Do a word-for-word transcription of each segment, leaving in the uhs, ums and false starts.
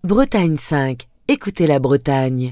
Bretagne cinq. Écoutez la Bretagne.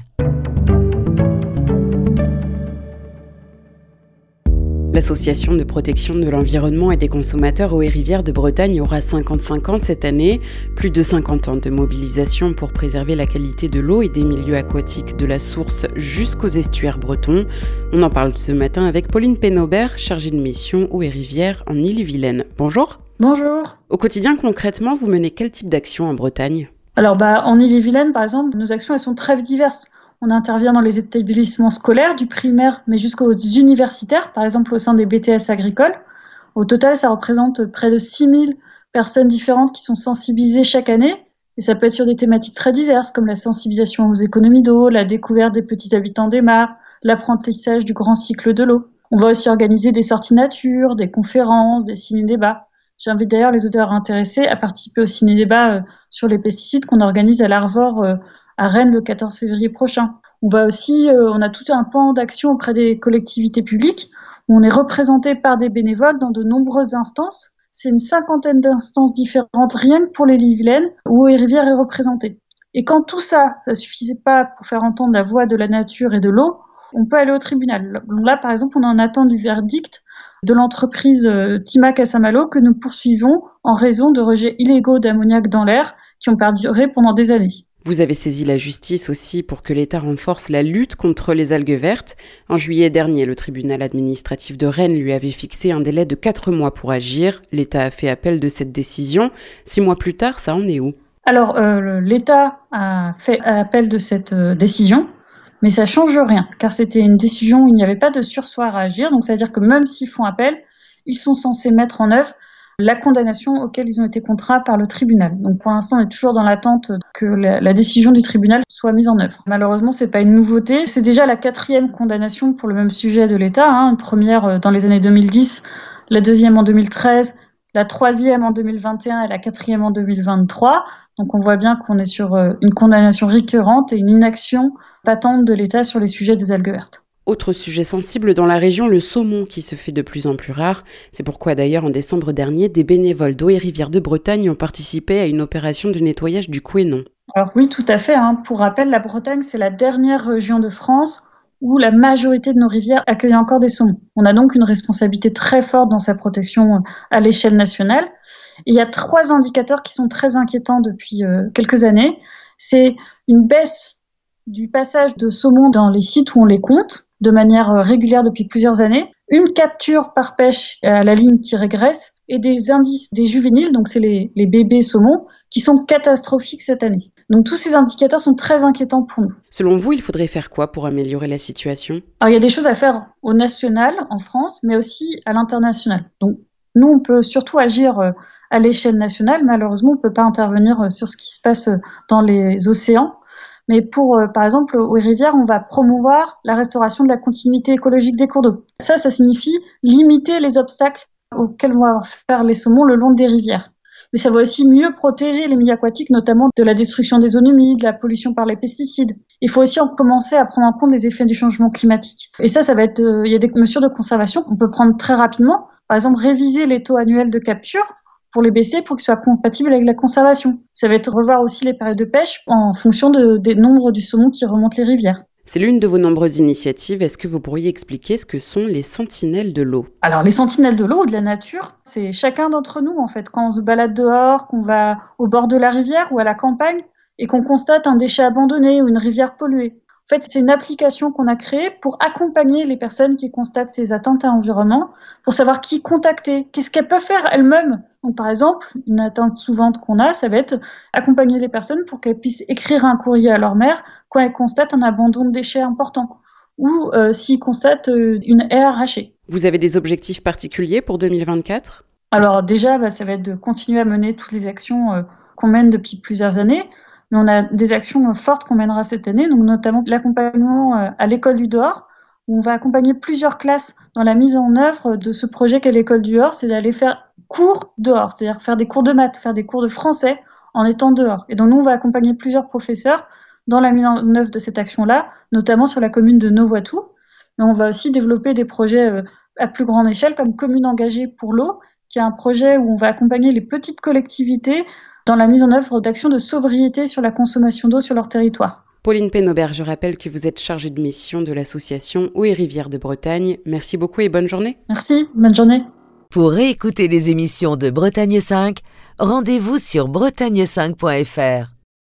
L'Association de protection de l'environnement et des consommateurs Eaux et Rivières de Bretagne aura cinquante-cinq ans cette année. Plus de cinquante ans de mobilisation pour préserver la qualité de l'eau et des milieux aquatiques de la source jusqu'aux estuaires bretons. On en parle ce matin avec Pauline Pénaubert, chargée de mission Eaux et Rivières en Ille-et-Vilaine. Bonjour. Bonjour. Au quotidien, concrètement, vous menez quel type d'action en Bretagne ? Alors, bah, en Ille-et-Vilaine, par exemple, nos actions elles sont très diverses. On intervient dans les établissements scolaires, du primaire, mais jusqu'aux universitaires, par exemple au sein des B T S agricoles. Au total, ça représente près de six mille personnes différentes qui sont sensibilisées chaque année. Et ça peut être sur des thématiques très diverses, comme la sensibilisation aux économies d'eau, la découverte des petits habitants des mares, l'apprentissage du grand cycle de l'eau. On va aussi organiser des sorties nature, des conférences, des ciné-débats. J'invite d'ailleurs les auditeurs intéressés à participer au ciné-débat euh, sur les pesticides qu'on organise à l'Arvor euh, à Rennes le quatorze février prochain. On va aussi, euh, on a tout un pan d'action auprès des collectivités publiques où on est représenté par des bénévoles dans de nombreuses instances. C'est une cinquantaine d'instances différentes rien que pour les Ille-et-Vilaine où Eaux et Rivières est représentée. Et quand tout ça, ça suffisait pas pour faire entendre la voix de la nature et de l'eau, on peut aller au tribunal. Là, par exemple, on est en attente du verdict de l'entreprise euh, Timac à Saint-Malo que nous poursuivons en raison de rejets illégaux d'ammoniac dans l'air qui ont perduré pendant des années. Vous avez saisi la justice aussi pour que l'État renforce la lutte contre les algues vertes. En juillet dernier, le tribunal administratif de Rennes lui avait fixé un délai de quatre mois pour agir. L'État a fait appel de cette décision. Six mois plus tard, ça en est où ? Alors, euh, l'État a fait appel de cette euh, décision, mais ça change rien, car c'était une décision où il n'y avait pas de surseoir à agir. Donc, c'est-à-dire que même s'ils font appel, ils sont censés mettre en œuvre la condamnation auquel ils ont été contraints par le tribunal. Donc pour l'instant, on est toujours dans l'attente que la, la décision du tribunal soit mise en œuvre. Malheureusement, c'est pas une nouveauté. C'est déjà la quatrième condamnation pour le même sujet de l'État. Hein. Une première dans les années deux mille dix, la deuxième en deux mille treize, la troisième en deux mille vingt et un et la quatrième en deux mille vingt-trois. Donc on voit bien qu'on est sur une condamnation récurrente et une inaction patente de l'État sur les sujets des algues vertes. Autre sujet sensible dans la région, le saumon qui se fait de plus en plus rare. C'est pourquoi d'ailleurs en décembre dernier, des bénévoles d'Eaux et Rivières de Bretagne ont participé à une opération de nettoyage du Couesnon. Alors oui, tout à fait. Hein. Pour rappel, la Bretagne, c'est la dernière région de France où la majorité de nos rivières accueillent encore des saumons. On a donc une responsabilité très forte dans sa protection à l'échelle nationale. Et il y a trois indicateurs qui sont très inquiétants depuis euh, quelques années. C'est une baisse du passage de saumon dans les sites où on les compte de manière régulière depuis plusieurs années, une capture par pêche à la ligne qui régresse et des indices des juvéniles, donc c'est les, les bébés saumons, qui sont catastrophiques cette année. Donc tous ces indicateurs sont très inquiétants pour nous. Selon vous, il faudrait faire quoi pour améliorer la situation ? Alors il y a des choses à faire au national, en France, mais aussi à l'international. Donc nous, on peut surtout agir à l'échelle nationale. Malheureusement, on ne peut pas intervenir sur ce qui se passe dans les océans. Mais pour, euh, par exemple, aux rivières, on va promouvoir la restauration de la continuité écologique des cours d'eau. Ça, ça signifie limiter les obstacles auxquels vont faire les saumons le long des rivières. Mais ça va aussi mieux protéger les milieux aquatiques, notamment de la destruction des zones humides, de la pollution par les pesticides. Il faut aussi en commencer à prendre en compte les effets du changement climatique. Et ça, ça va être, euh, il y a des mesures de conservation qu'on peut prendre très rapidement. Par exemple, réviser les taux annuels de capture pour les baisser pour qu'ils soient compatibles avec la conservation. Ça va être revoir aussi les périodes de pêche en fonction de, des nombres du saumon qui remontent les rivières. C'est l'une de vos nombreuses initiatives. Est-ce que vous pourriez expliquer ce que sont les sentinelles de l'eau ? Alors, les sentinelles de l'eau ou de la nature, c'est chacun d'entre nous, en fait. Quand on se balade dehors, qu'on va au bord de la rivière ou à la campagne et qu'on constate un déchet abandonné ou une rivière polluée. En fait, c'est une application qu'on a créée pour accompagner les personnes qui constatent ces atteintes à l'environnement, pour savoir qui contacter, qu'est-ce qu'elles peuvent faire elles-mêmes. Donc, par exemple, une atteinte souvent qu'on a, ça va être accompagner les personnes pour qu'elles puissent écrire un courrier à leur maire quand elles constatent un abandon de déchets important, ou euh, s'ils constatent euh, une haie arrachée. Vous avez des objectifs particuliers pour deux mille vingt-quatre ? Alors déjà, bah, ça va être de continuer à mener toutes les actions euh, qu'on mène depuis plusieurs années. Mais on a des actions fortes qu'on mènera cette année, donc notamment l'accompagnement à l'école du dehors, où on va accompagner plusieurs classes dans la mise en œuvre de ce projet qu'est l'école du dehors, c'est d'aller faire cours dehors, c'est-à-dire faire des cours de maths, faire des cours de français en étant dehors. Et donc nous, on va accompagner plusieurs professeurs dans la mise en œuvre de cette action-là, notamment sur la commune de Novoitou. Mais on va aussi développer des projets à plus grande échelle, comme Commune engagée pour l'eau, qui est un projet où on va accompagner les petites collectivités dans la mise en œuvre d'actions de sobriété sur la consommation d'eau sur leur territoire. Pauline Pénobert, je rappelle que vous êtes chargée de mission de l'association Eaux et Rivières de Bretagne. Merci beaucoup et bonne journée. Merci, bonne journée. Pour réécouter les émissions de Bretagne cinq, rendez-vous sur bretagne cinq point f r.